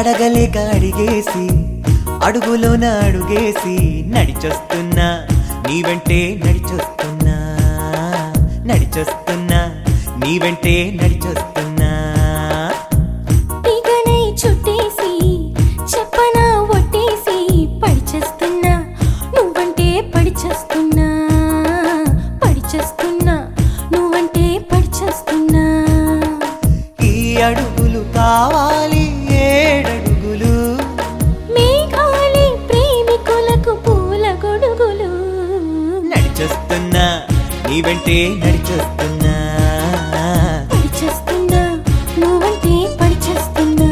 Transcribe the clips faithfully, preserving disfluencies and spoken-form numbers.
అడగలేక అడిగేసి అడుగులోన అడుగేసి నడిచొస్తున్నా నీ వెంటే నడిచొస్తున్నా నడిచొస్తున్నా నీ వెంటే నడిచొస్తున్నా తీగనై చుట్టేసి చెప్పనా ఒట్టేసి పడిచేస్తున్నా నువ్వంటే పడిచేస్తున్నా పడిచేస్తున్నా నువ్వంటే పడిచేస్తున్నా ఈ అడుగులు కావాలి ఏడడుగులు మేఘాలి ప్రేమికులకు పూల గొడుగులు నడిచొస్తున్నా నీ వెంటే నడిచొస్తున్నా పడిచేస్తున్నా నువ్వంటే పడిచేస్తున్నా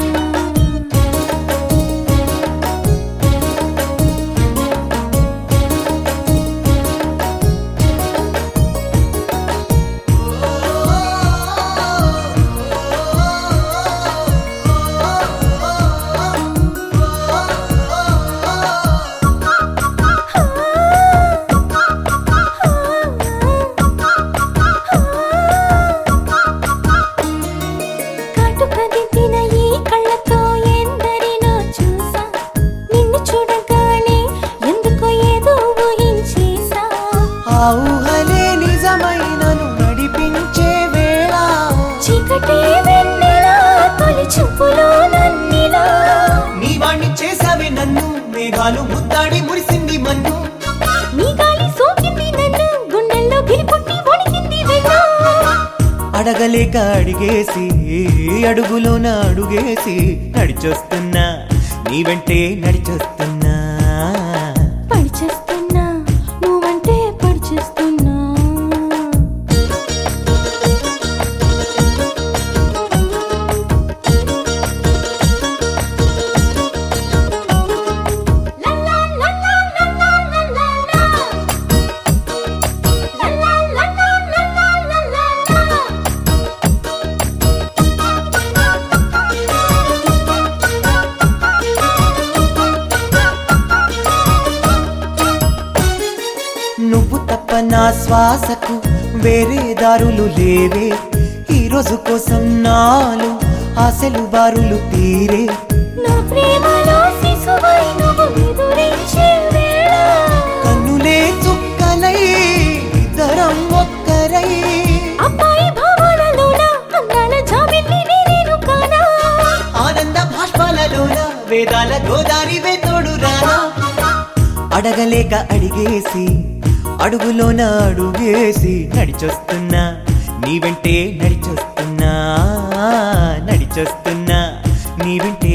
కాటుకదిద్దిన ఈ కళ్ళతో ఎందరినో చూసా నిన్ను చూడగానే ఎందుకో ఏదో ఊహించేసా ఆ ఊహలే నిజమైనను నడిపించే వేళ చీకటే వెన్నెలా తొలి చూపులో నన్నిలా నీ వాణ్ణి చేసావే నన్ను మేఘాలు ముద్దాడి మురిసింది మన్ను నీ గాలి సోకింది నన్ను గుండెల్లో గిరిపుట్టి వణికింది వెన్నా అడగలేక అడిగేసి అడుగులోన అడుగేసి నడిచొస్తున్నా నీ వెంటే నడిచొస్తున్నా పడిచేస్తున్నా నువ్వంటే పడిచేస్తున్నా లల్లా లల్లా లల్లా లల్లా లల్లా లల్లా లల్లా లల్లా నువ్వు తప్ప నా శ్వాసకు వేరే దారులు లేవే ఈ రోజు కోసం నాలు ఆశలు బారులు తీరే నా ప్రేమలో శిశువై నువ్వు ఎదురించే వేళ కన్నులే చుక్కలై ఇద్దరం ఒక్కరై అబ్బాయి భావాలలోన అందాల జాబిల్లి నేను కానా ఆనంద భాష్పాలలోన వేదాల గోదారి తోడు రానా అడగలేక అడిగేసి అడుగులోన అడుగేసి నడిచొస్తున్నా నీ వెంటే నడిచొస్తున్నా నడిచొస్తున్నా నీ వెంటే